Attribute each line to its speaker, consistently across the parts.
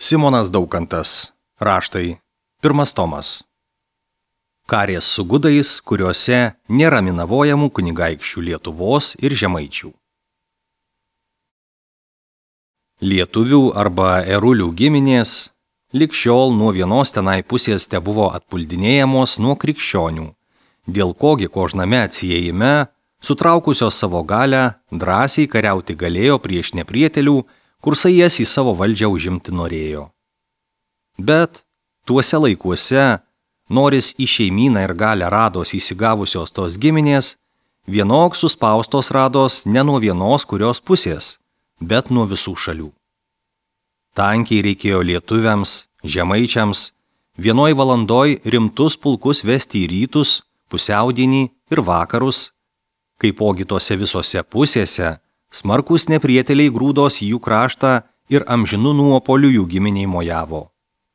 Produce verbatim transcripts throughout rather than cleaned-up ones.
Speaker 1: Simonas Daukantas. Raštai. Pirmas tomas. Karės su gudais, kuriuose nėra minavojamų kunigaikščių Lietuvos ir Žemaičių. Lietuvių arba erulių giminės lig šiol nuo vienos tenai pusės tebuvo atpuldinėjamos nuo krikščionių, dėl kogi kožname atsiejime, sutraukusios savo galę, drąsiai kariauti galėjo prieš neprietelių, kursai jas į savo valdžią užimti norėjo. Bet tuose laikuose, noris į šeimyną ir galę rados įsigavusios tos giminės, vienok suspaustos rados ne nuo vienos kurios pusės, bet nuo visų šalių. Tankiai reikėjo lietuviams, žemaičiams, vienoj valandoj rimtus pulkus vesti į rytus, pusiaudienį ir vakarus, kaipogi tose visose pusėse smarkus neprieteliai grūdos į jų kraštą ir amžinų nuopolių jų giminiai mojavo.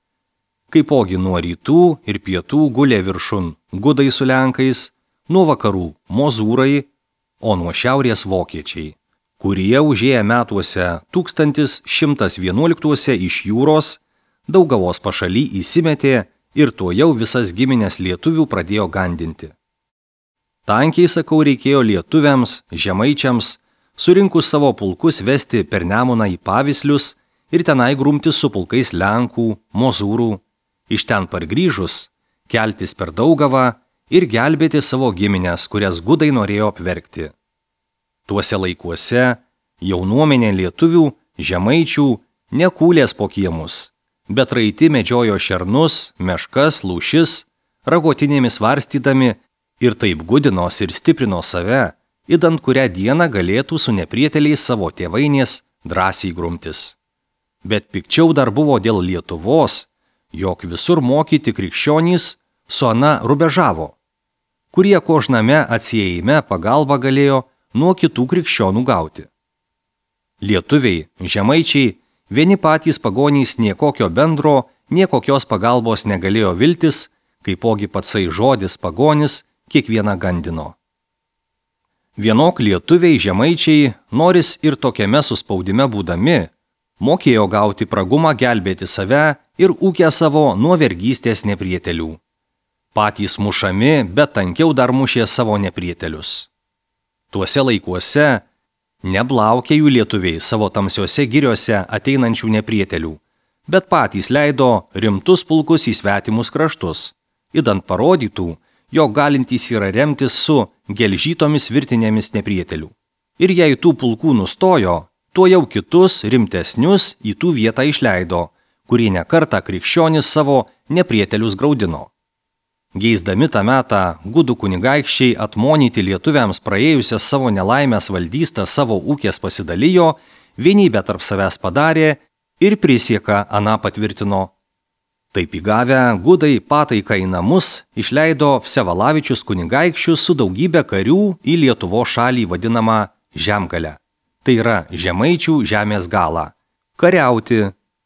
Speaker 1: Kaipogi nuo rytų ir pietų gulė viršun gudai su lenkais, nuo vakarų mozūrai, o nuo šiaurės vokiečiai, kurie užėję metuose tūkstantis šimtas vienuoliktuose iš jūros Daugavos pašaly įsimetė ir to jau visas giminės lietuvių pradėjo gandinti. Tankiai, sakau, reikėjo lietuviams, žemaičiams, surinkus savo pulkus vesti per Nemuną į Pavislius ir tenai grumtis su pulkais lenkų, mozūrų, iš ten pargrįžus, keltis per Daugavą ir gelbėti savo giminės, kurias gudai norėjo apverkti. Tuose laikuose jaunuomenė lietuvių, žemaičių nekūlės po kiemus, bet raiti medžiojo šernus, meškas, lūšis, ragotinėmis varstydami ir taip gudinos ir stiprino save, idant kurią dieną galėtų su neprieteliais savo tėvainės drąsiai grumtis. Bet pikčiau dar buvo dėl Lietuvos, jog visur mokyti krikščionys su ana rubežavo, kurie kožname atsiejime pagalbą galėjo nuo kitų krikščionų gauti. Lietuviai, žemaičiai, vieni patys pagonys niekokio bendro, niekokios pagalbos negalėjo viltis, kaipogi patsai žodis pagonis kiekvieną gandino. Vienok lietuviai, žemaičiai, noris ir tokiame suspaudime būdami, mokėjo gauti pragumą gelbėti save ir ūkę savo nuo vergystės neprietelių. Patys mušami, bet tankiau dar mušė savo neprietelius. Tuose laikuose neblaukė jų lietuviai savo tamsiose giriose ateinančių neprietelių, bet patys leido rimtus pulkus į svetimus kraštus, idant parodytų, jog galintys yra remtis su gelžytomis virtinėmis neprietelių. Ir jei tų pulkų nustojo, tuo jau kitus rimtesnius į tų vietą išleido, kurie nekartą krikščionis savo neprietelius graudino. Geisdami tą metą gudų kunigaikščiai atmonyti lietuviams praėjusias savo nelaimės valdystą savo ūkės pasidalijo, vienybę tarp savęs padarė ir prisieką aną patvirtino. Taip įgavę gudai pataiką į namus išleido Vsevalavičius kunigaikščius su daugybė karių į Lietuvos šalį vadinamą Žemgalę. Tai yra žemaičių žemės galą, kariauti,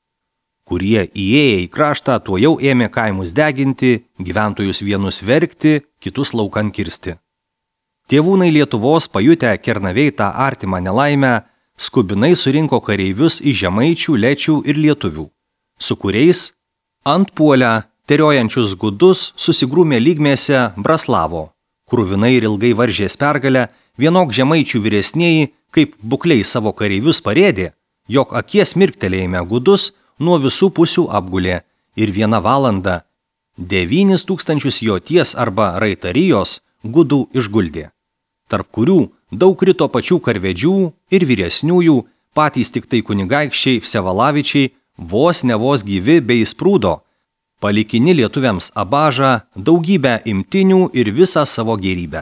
Speaker 1: kurie įėję į kraštą tuo jau ėmė kaimus deginti, gyventojus vienus verkti, kitus laukan kirsti. Tėvūnai Lietuvos pajutę Kernavėj tą artimą nelaimę, skubinai surinko kareivius į žemaičių, lečių ir lietuvių, su kuriais antpuolę teriojančius gudus susigrūmė lygmėse Braslavo, kruvinai ir ilgai varžės pergalę, vienok žemaičių vyresnieji kaip bukliai savo kareivius parėdė, jog akies mirktelėjime gudus nuo visų pusių apgulė ir vieną valandą devynis tūkstančius joties arba raitarijos gudų išguldė, tarp kurių daug krito pačių karvedžių ir vyresniųjų, patys tik tai kunigaikščiai Vsevalavičiai vos ne vos gyvi bei sprūdo, palikini lietuviams abažą, daugybę imtinių ir visą savo gėrybę.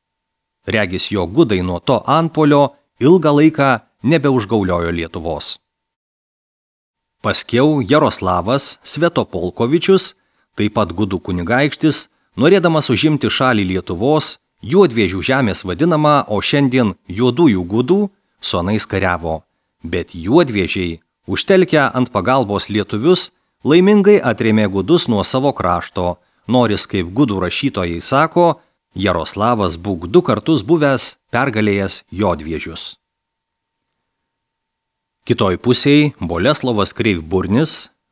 Speaker 1: Regis jo gudai nuo to antpuolio ilgą laiką nebeužgauliojo Lietuvos. Paskiau Jaroslavas Svetopolkovičius, taip pat gudų kunigaikštis, norėdamas užimti šalį Lietuvos, juodvėžių žemės vadinama, o šiandien juodųjų gudų, su anais kariavo, bet juodvėžiai, užtelkę ant pagalbos lietuvius, laimingai atrėmė gudus nuo savo krašto, noris, kaip gudų rašytojai sako, Jaroslavas būk du kartus buvęs pergalėjęs juodvėžius. Kitoj pusėj Boleslovas Kreivburnis,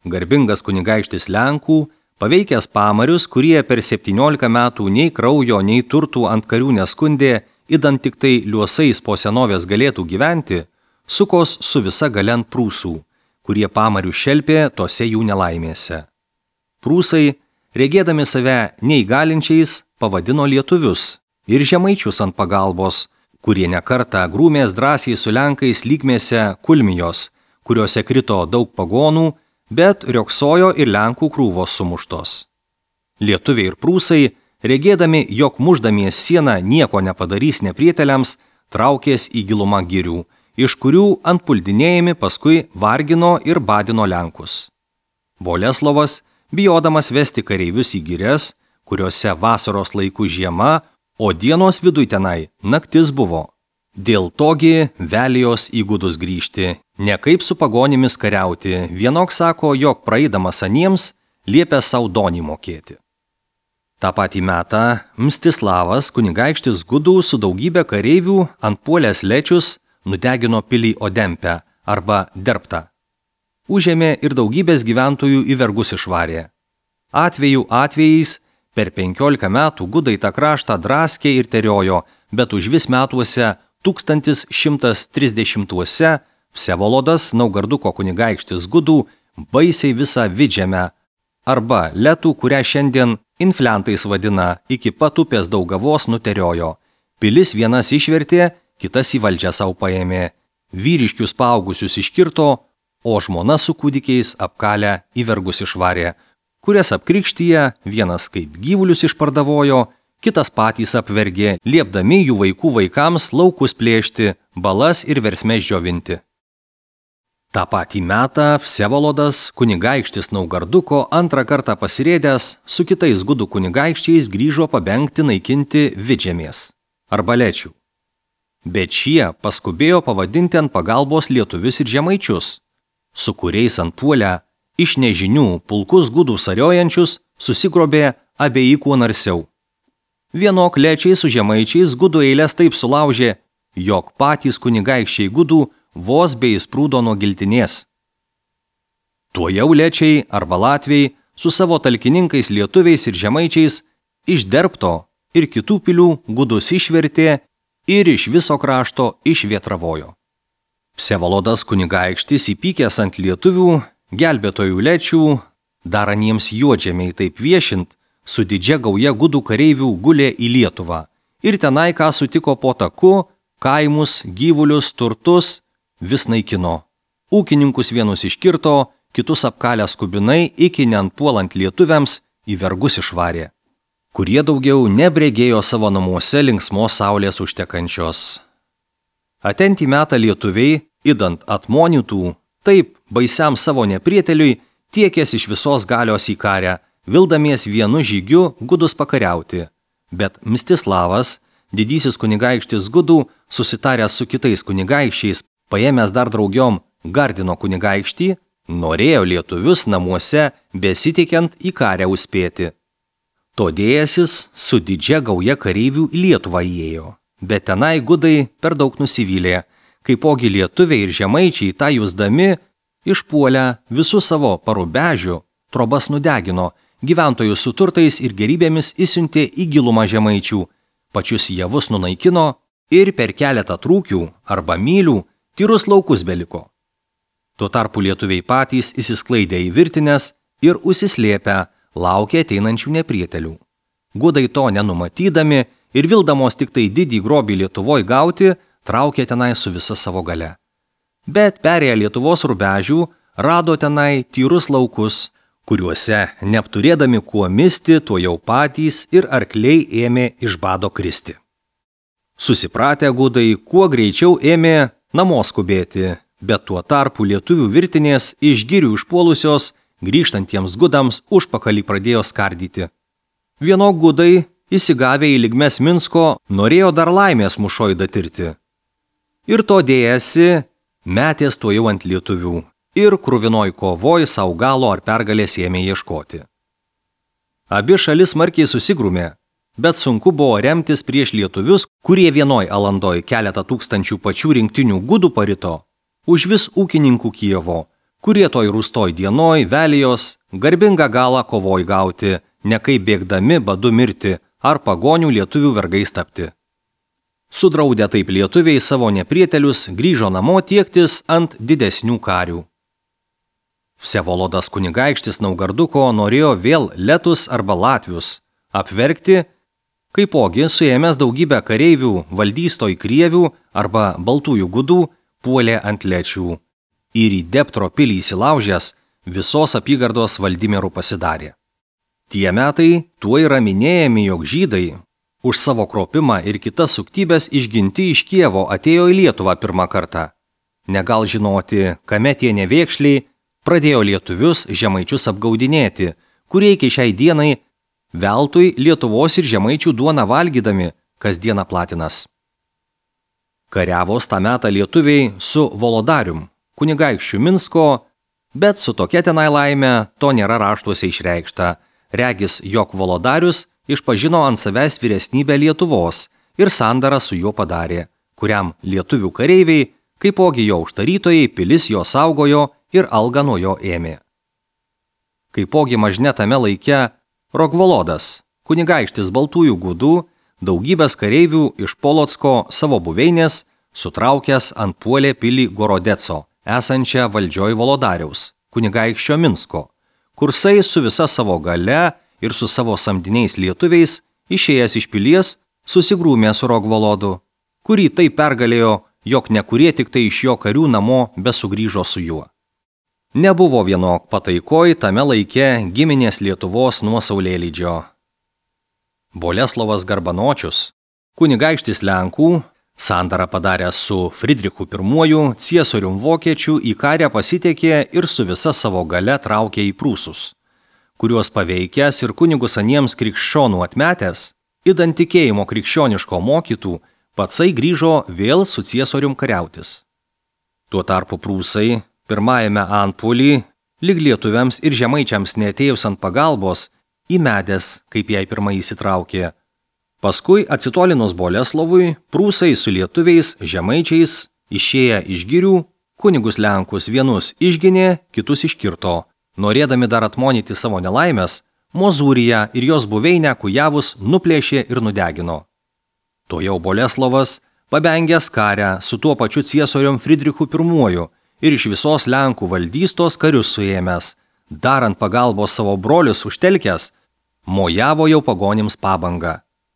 Speaker 1: garbingas kunigaikštis Lenkų, paveikęs pamarius, kurie per septyniolika metų nei kraujo, nei turtų ant karių neskundė, idant tik tai liuosais po senovės galėtų gyventi, sukos su visa galia ant prūsų, kurie pamarių šelpė tose jų nelaimėse. Prūsai, regėdami save neįgalinčiais, pavadino lietuvius ir žemaičius ant pagalbos, kurie nekartą grūmės drąsiai su Lenkais lygmėse Kulmijos, kuriuose krito daug pagonų, bet rioksojo ir Lenkų krūvos sumuštos. Lietuviai ir prūsai, regėdami, jog muždamies sieną nieko nepadarys neprieteliams, traukės į gilumą girių, iš kurių antpuldinėjami paskui vargino ir badino Lenkus. Boleslovas, bijodamas vesti kareivius į girias, kuriuose vasaros laikų žiema, o dienos viduj tenai naktis buvo. Dėl togi velijos įgudus grįžti, ne kaip su pagonimis kariauti, vienok sako, jog praeidamas aniems liepia saudonį mokėti. Ta patį metą Mstislavas, kunigaikštis Gudų su daugybė kareivių ant puolės lečius nudegino pilį Odempę arba Derbtą. Užėmė ir daugybės gyventojų į vergus išvarė. Atvejų atvejais per penkiolika metų Gudai tą kraštą draskė ir teriojo, bet užvis metuose tūkstantis šimtas trisdešimtuose Vsevolodas, Naugarduko kunigaikštis Gudų, baisiai visą Vidžemę, arba Letų, kurią šiandien infliantais vadina, iki pat upės Daugavos nuteriojo. Pilis vienas išvertė, kitas į valdžią savo paėmė, vyriškius paaugusius iškirto, o žmona su kūdikiais apkalę į vergus išvarė, kurias apkrikštyje vienas kaip gyvulius išpardavojo, kitas patys apvergė, liepdami jų vaikų vaikams laukus plėšti, balas ir versmes džiovinti. Ta patį metą Vsevolodas, kunigaikštis Naugarduko, antrą kartą pasirėdęs, su kitais Gudų kunigaikščiais grįžo pabengti naikinti Vidžemės arba Lečių. Bet šie paskubėjo pavadinti ant pagalbos lietuvius ir žemaičius, su kuriais ant puolę iš nežinių pulkus Gudų sariojančius susigrobė abiejų kuo narsiau. Vienok Lečiai su žemaičiais Gudų eilės taip sulaužė, jog patys kunigaikščiai Gudų vos bei sprūdo nuo giltinės. Tuojau Lečiai arba Latviai su savo talkininkais lietuviais ir žemaičiais iš Derbto ir kitų pilių Gudus išvertė ir iš viso krašto išvietravojo. Vsevolodas kunigaikštis įpykęs ant lietuvių, gelbėtojų Lečių, dar aniems juodžemiai taip viešint, su didžia gauja Gudų kareivių gulė į Lietuvą ir tenai, ką sutiko po taku, kaimus, gyvulius, turtus, vis naikino. Ūkininkus vienus iškirto, kitus apkalę skubinai iki neantpuolant lietuviams į vergus išvarė, kurie daugiau nebregėjo savo namuose linksmos saulės užtekančios. Atentį metą lietuviai, idant atmonytų, taip baisiam savo neprieteliui, tiekės iš visos galios į karę, vildamies vienu žygiu Gudus pakariauti, bet Mstislavas, didysis kunigaikštis Gudų, susitaręs su kitais kunigaikščiais, paėmęs dar draugiom Gardino kunigaikštį, norėjo lietuvius namuose besitikiant į karę užspėti. Todėjasis su didžia gauja kareivių į Lietuvą įėjo, bet tenai Gudai per daug nusivylė, kaipogi lietuviai ir žemaičiai tą jusdami išpuolę visų savo parubežių, trobas nudegino, gyventojus su turtais ir gerybėmis įsiuntė į gilumą žemaičių, pačius javus nunaikino ir per keletą trūkių arba mylių tyrus laukus beliko. Tuo tarpu lietuviai patys įsisklaidė į virtinės ir užsislėpę laukė ateinančių neprietelių. Gudai to nenumatydami ir vildamos tik tai didį grobį Lietuvoj gauti, traukė tenai su visa savo gale. Bet perėję Lietuvos rubežių, rado tenai tyrus laukus, kuriuose, neapturėdami kuo misti, tuo jau patys ir arkliai ėmė iš bado kristi. Susipratę Gudai kuo greičiau ėmė namo skubėti, bet tuo tarpu lietuvių virtinės iš girių išpuolusios, grįžtantiems Gudams užpakalį pradėjo skardyti. Vieno Gudai, įsigavę į lygmes Minsko, norėjo dar laimės mūšoj datirti. Ir to dėjasi, metės tuo jau ant lietuvių ir kruvinoj kovoj savo galo ar pergalės ėmė ieškoti. Abi šalis smarkiai susigrūmė, bet sunku buvo remtis prieš lietuvius, kurie vienoj alandoj keletą tūkstančių pačių rinktinių Gudų parito, už vis ūkininkų Kijevo, kurie toj rūstoj dienoj, velijos, garbingą galą kovoj gauti, ne kaip bėgdami badu mirti ar pagonių lietuvių vergais tapti. Sudraudę taip lietuviai savo neprietelius grįžo namo tiektis ant didesnių karių. Vsevolodas kunigaikštis Naugarduko norėjo vėl letus arba latvius apverkti, kaipogi suėmęs daugybę kareivių valdystoj krievių arba baltųjų gudų puolė ant lečių ir į Deptro pilį įsilaužęs visos apygardos Valdimirų pasidarė. Tie metai tuo yra minėjami, jog žydai už savo kropimą ir kitas suktybės išginti iš Kievo atėjo į Lietuvą pirmą kartą. Negal žinoti, kame tie nevėkšliai pradėjo lietuvius žemaičius apgaudinėti, kurie iki šiai dienai veltui Lietuvos ir žemaičių duoną valgydami kasdieną platinas. Kariavos tą metą lietuviai su Volodarium, kunigaikščiu Minsko, bet su tokia tenai laime to nėra raštuose išreikšta. Regis, jog Volodarius išpažino ant savęs vyresnybę Lietuvos ir sandarą su juo padarė, kuriam lietuvių kareiviai, kaipogi jo užtarytojai, pilis jo saugojo ir algą nuo jo ėmė. Kaipogi mažne tame laike Rogvolodas, kunigaikštis baltųjų gudų, daugybės kareivių iš Polocko savo buveinės, sutraukęs ant puolė pilį Gorodeco, esančią valdžioj Volodariaus, kunigaikščio Minsko, kursai su visa savo gale ir su savo samdiniais lietuviais, išėjęs iš pilies, susigrūmė su Rogvolodu, kurį taip pergalėjo, jog nekurie tik tai iš jo karių namo besugrįžo su juo. Nebuvo vienok pataikoj tame laike giminės Lietuvos nuo Saulėlydžio. Boleslovas Garbanočius, kunigaikštis Lenkų, sandarą padaręs su Fridrichu I, ciesorium vokiečių, į karę pasitekė ir su visa savo gale traukė į prūsus, kuriuos paveikęs ir kunigus aniems krikščionų atmetęs, idant tikėjimo krikščioniško mokytų, patsai grįžo vėl su ciesorium kariautis. Tuo tarpu prūsai pirmajame antpuolį, lyg lietuviams ir žemaičiams neatėjus ant pagalbos, įmedęs, kaip jai pirmai įsitraukė. Paskui atsitolinus Boleslovui, prūsai su lietuviais, žemaičiais, išėję iš girių, kunigus Lenkus vienus išginė, kitus iškirto. Norėdami dar atmonyti savo nelaimės, Mozūriją ir jos buveinę Kujavus nuplėšė ir nudegino. To jau Boleslovas, pabengęs karę su tuo pačiu ciesorium Fridrichu I ir iš visos Lenkų valdystos karius suėmęs, darant pagalbos savo brolius užtelkęs, mojavo jau pagonims pabangą.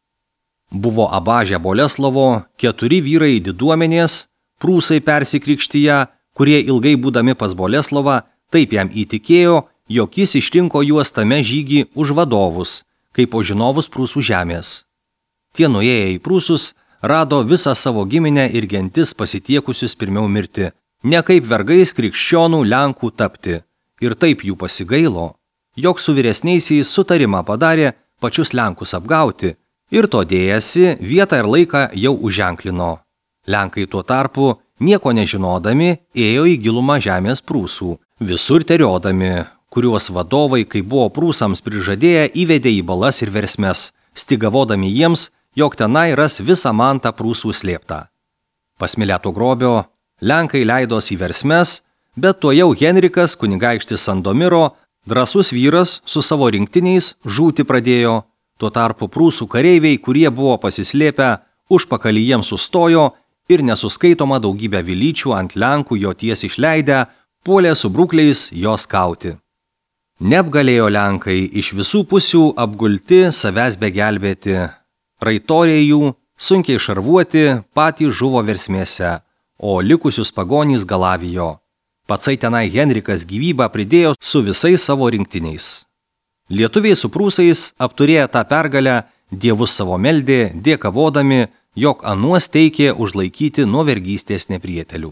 Speaker 1: Buvo abažę Boleslovo keturi vyrai diduomenės, prūsai persikrikštyje, kurie ilgai būdami pas Boleslovą, taip jam įtikėjo, jog jis išrinko juos tame žygį už vadovus, kaip po žinovus prūsų žemės. Tie nuėję į prūsus rado visą savo giminę ir gentis pasitiekusius pirmiau mirti, ne kaip vergais krikščionų Lenkų tapti, ir taip jų pasigailo, jog su vyresniaisiais sutarimą padarė pačius Lenkus apgauti, ir to dėjasi vietą ir laiką jau užženklino. Lenkai tuo tarpu, nieko nežinodami, ėjo į gilumą žemės prūsų, visur teriodami, kuriuos vadovai, kai buvo prūsams prižadėję, įvedė į balas ir versmes, stigavodami jiems, jog tenai ras visą mantą prūsų slėptą. Pasmilėto grobio, Lenkai leidos į versmes, bet to jau Henrikas, kunigaikštis Sandomiro, drąsus vyras su savo rinktiniais žūti pradėjo, tuo tarpu prūsų kareiviai, kurie buvo pasislėpę, užpakalį jiems sustojo ir nesuskaitoma daugybę vilyčių ant Lenkų jo ties išleidę, puolė su brukliais jos kauti. Neapgalėjo Lenkai iš visų pusių apgulti savęs begelbėti. Raitoriai jų, sunkiai šarvuoti, patys žuvo versmėse, o likusius pagonys galavijo. Patsai tenai Henrikas gyvybę pridėjo su visais savo rinktiniais. Lietuviai su prūsais apturėję tą pergalę, dievus savo meldė, dėkavodami, jog anuos teikė užlaikyti nuo vergystės neprietelių.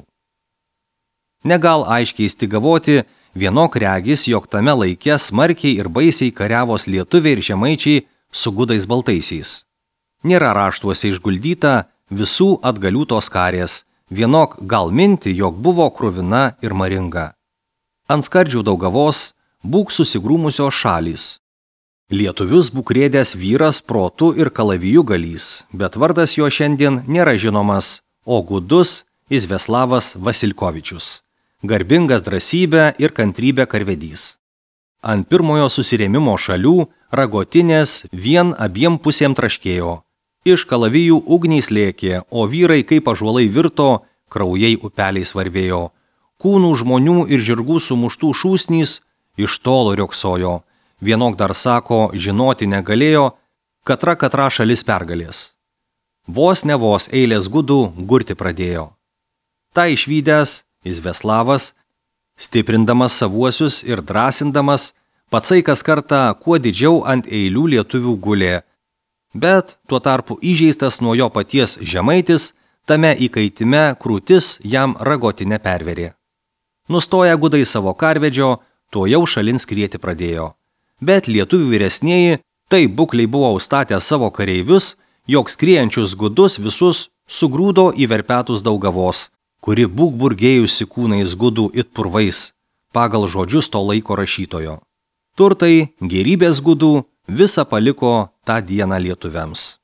Speaker 1: Negal aiškiai stigavoti, vienok regis, jog tame laike smarkiai ir baisiai kariavos lietuviai ir žemaičiai su gudais baltaisiais. Nėra raštuose išguldyta visų atgalių tos karės, vienok gal minti, jog buvo kruvina ir maringa. Ant skardžių Daugavos būk susigrūmusios šalys. Lietuvius būk rėdęs vyras protu ir kalaviju galys, bet vardas jo šiandien nėra žinomas, o gudus Izveslavas Vasilkovičius. garbingas drąsybę ir kantrybę karvedys. Ant pirmojo susirėmimo šalių ragotinės vien abiem pusėm traškėjo. Iš kalavijų ugniai slėkė, o vyrai kaip ąžuolai virto, kraujai upeliais varvėjo. Kūnų žmonių ir žirgų sumuštų šūsnys iš tolo rioksojo. Vienok dar sako, žinoti negalėjo, katra katra šalis pergalės. Vos ne vos eilės gudų gurti pradėjo. Ta išvydęs Izveslavas, stiprindamas savuosius ir drąsindamas, patsai kas kartą kuo didžiau ant eilių lietuvių gulė. Bet tuo tarpu įžeistas nuo jo paties žemaitis, tame įkaitime krūtis jam ragotinę perverė. Nustoję gudai savo karvedžio, tuo jau šalin skrieti pradėjo. Bet lietuvių vyresnieji taip bukliai buvo užstatę savo kareivius, jog skriejančius gudus visus sugrūdo į verpetus Daugavos, kuri būk burgėjusi kūnais gudų it purvais, pagal žodžius to laiko rašytojo. Turtai, gerybės gudų, visa paliko tą dieną lietuviams.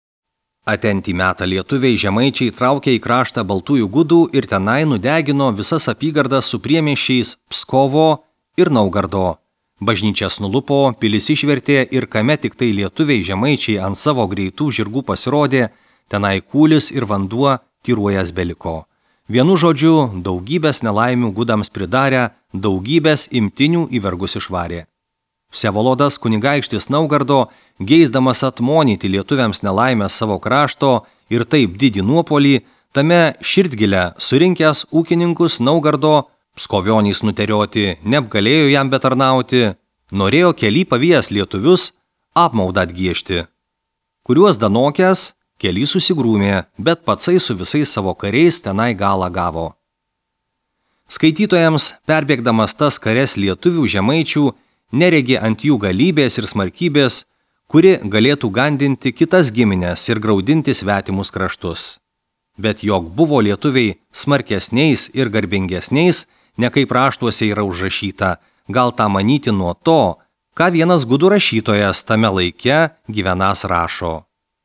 Speaker 1: Atentį metą lietuviai žemaičiai traukė į kraštą baltųjų gudų ir tenai nudegino visas apygardas su priemiesčiais Pskovo ir Naugardo. Bažnyčias nulupo, pilis išvertė ir kame tik tai lietuviai žemaičiai ant savo greitų žirgų pasirodė, tenai kūlis ir vanduo tyruojas beliko. Vienu žodžiu, daugybės nelaimių gudams pridarė, daugybės imtinių į vergus išvarė. Vsevolodas kunigaikštis Naugardo, geisdamas atmonyti lietuviams nelaimę savo krašto ir taip didį nuopolį, tame širdgilę surinkęs ūkininkus Naugardo, Pskovionys nuterioti, neapgalėjo jam betarnauti, norėjo keli pavijas lietuvius apmaudą atgiešti, kuriuos danokęs keli susigrūmė, bet patsai su visais savo kariais tenai galą gavo. Skaitytojams, perbėgdamas tas kares lietuvių žemaičių, neregi ant jų galybės ir smarkybės, kuri galėtų gandinti kitas giminės ir graudinti svetimus kraštus. Bet jog buvo lietuviai smarkesniais ir garbingesniais, ne kaip raštuose yra užrašyta, gal tą manyti nuo to, ką vienas gudų rašytojas tame laike gyvenas rašo.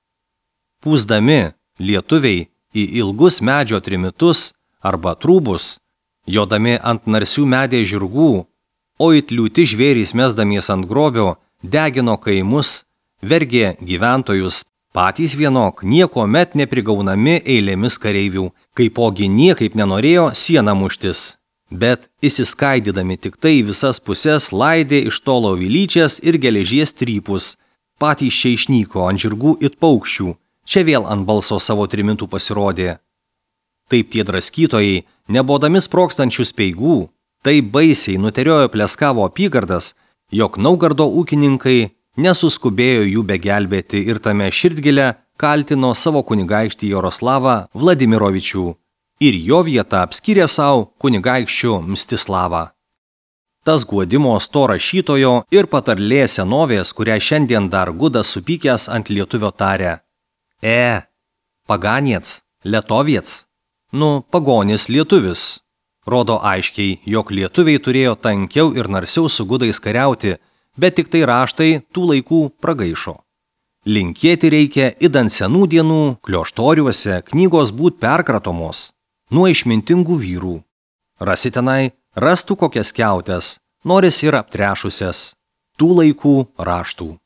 Speaker 1: Pūsdami lietuviai į ilgus medžio trimitus arba trūbus, jodami ant narsių medės žirgų, o it liūti žvėrys mesdamies ant grobio, degino kaimus, vergė gyventojus, patys vienok nieko met neprigaunami eilėmis kareivių, kaipogi niekaip nenorėjo sieną muštis, bet įsiskaidydami tik tai visas pusės laidė iš tolo vilyčias ir geležies trypus, patys čia išnyko ant žirgų it paukščių, čia vėl ant balso savo trimitų pasirodė. Taip tie draskytojai, nebodami sprokstančių speigų, taip baisiai nuteriojo pleskavo apygardas, jog Naugardo ūkininkai nesuskubėjo jų begelbėti ir tame širdgilę kaltino savo kunigaikštį Jaroslavą Vladimirovičių ir jo vietą apskyrė savo kunigaikščių Mstislavą. Tas guodimos to rašytojo ir patarlė senovės, kurią šiandien dar gudas supykęs ant lietuvio tarė. E, paganiec, lietoviec, nu, pagonis lietuvis. Rodo aiškiai, jog lietuviai turėjo tankiau ir narsiau su gudais kariauti, bet tik tai raštai tų laikų pragaišo. Linkėti reikia idant senų dienų, klioštoriuose knygos būt perkratomos, nuo išmintingų vyrų. Rasi tenai, rastų kokias kiautės, noris ir aptrešusias, tų laikų raštų.